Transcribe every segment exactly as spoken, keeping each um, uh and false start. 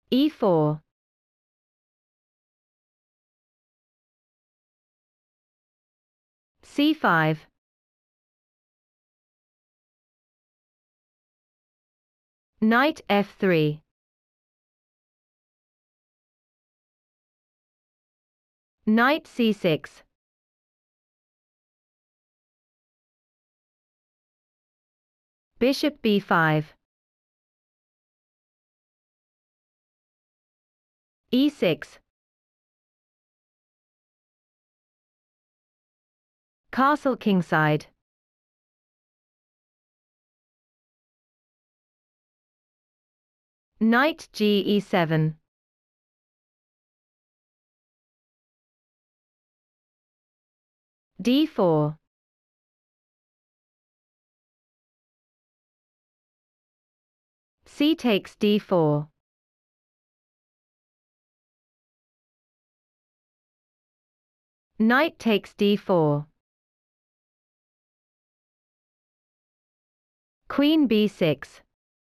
e four, c five, knight f three, knight c six, bishop b five, e six, castle kingside, knight g e seven, d four, c takes d four, knight takes d four, queen b six,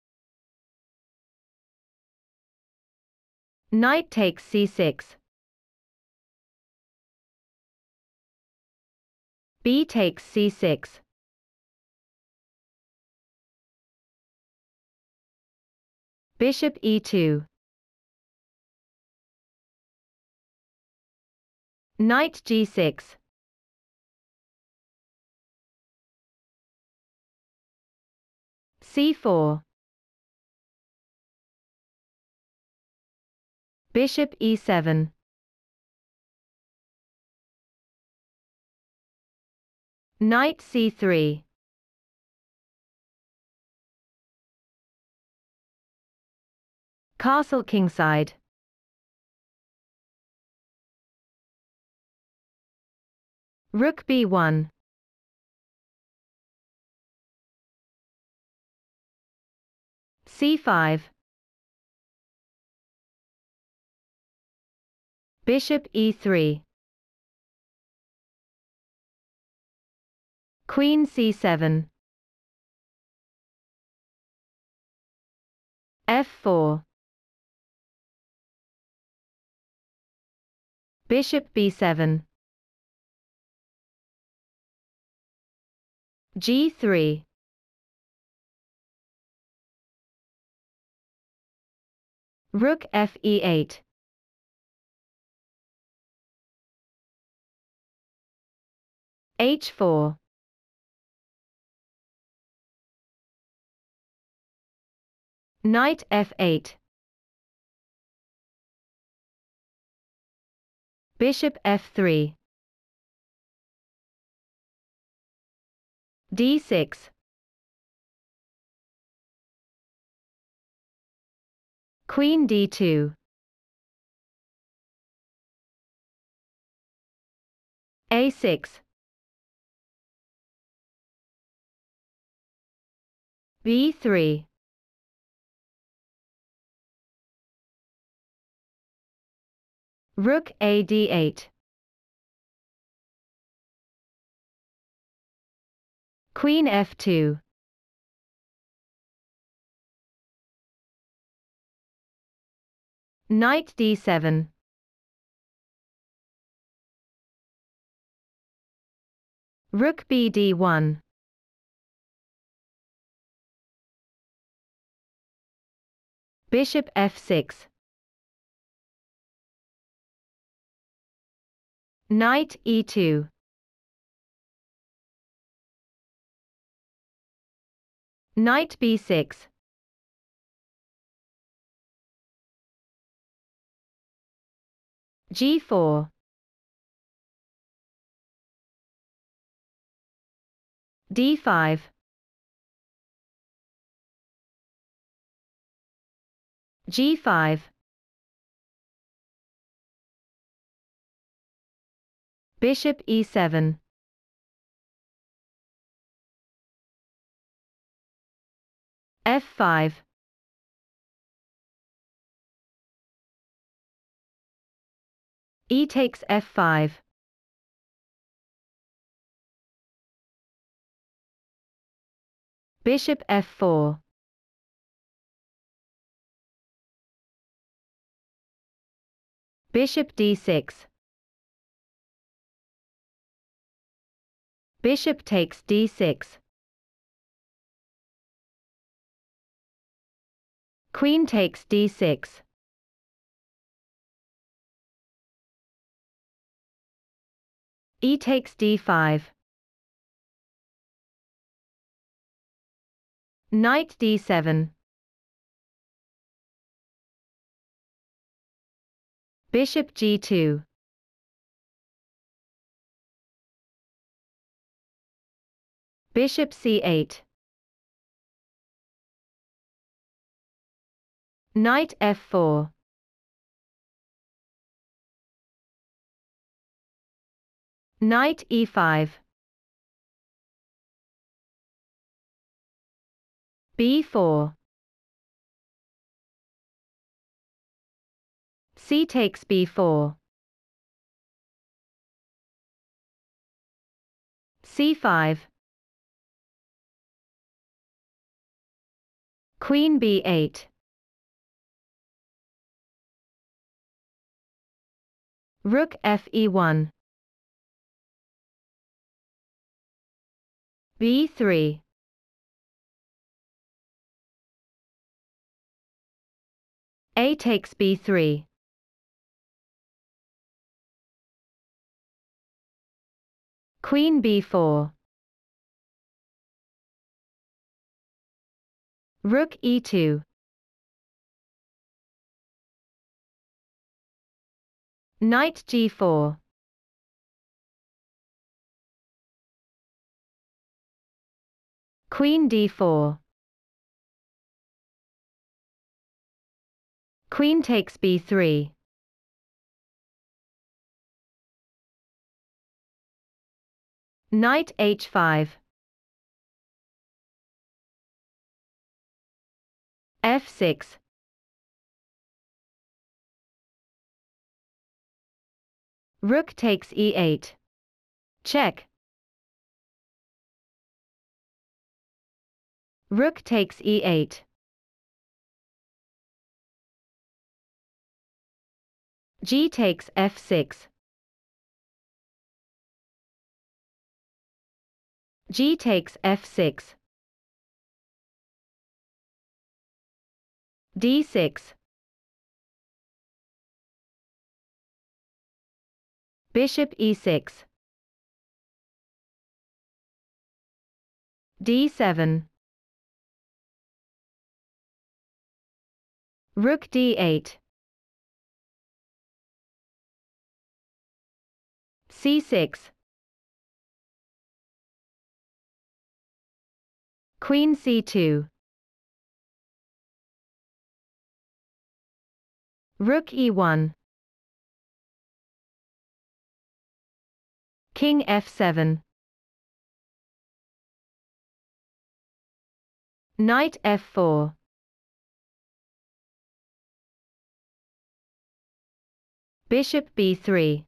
knight takes c six, b takes c six, bishop e two, knight g six, c four, bishop e seven, knight c three, castle kingside, rook b one, c five, bishop e three, queen c seven, f four, bishop b seven, g three, rook f e eight, h four, knight f eight, bishop f three, d six, queen d two, a six, b three, rook a d eight, queen f two, knight d seven, rook b d one, bishop f six, knight e two, knight b six, g four, d five, g five, bishop e seven, f five, e takes f five, bishop f four, Bishop d six. Bishop takes d six. Queen takes d six. E takes d five. Knight d seven. Bishop g two. Bishop c eight. Knight f four. Knight e five. b four. C takes b four. c five. Queen b eight. Rook f e one. b three. A takes b three. Queen b four. Rook e two. Knight g four. Queen d four. Queen takes b three. Knight h five. f six. Rook takes e eight. Check. Rook takes e eight. G takes f six. G takes f six. d six. Bishop e six. d seven. Rook d eight. c six. Queen c two. Rook e one. King f seven. Knight f four. Bishop b three.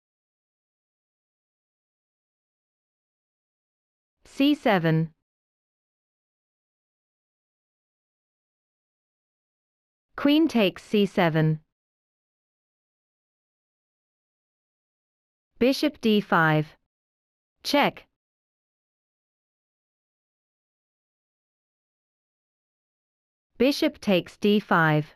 c seven. Queen takes c seven. Bishop d five. Check. Bishop takes d five.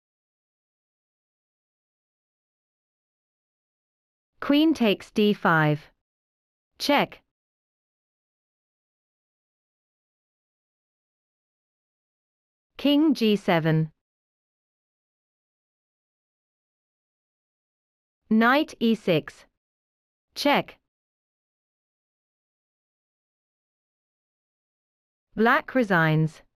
Queen takes d five. Check. King g seven. Knight e six. Check. Black resigns.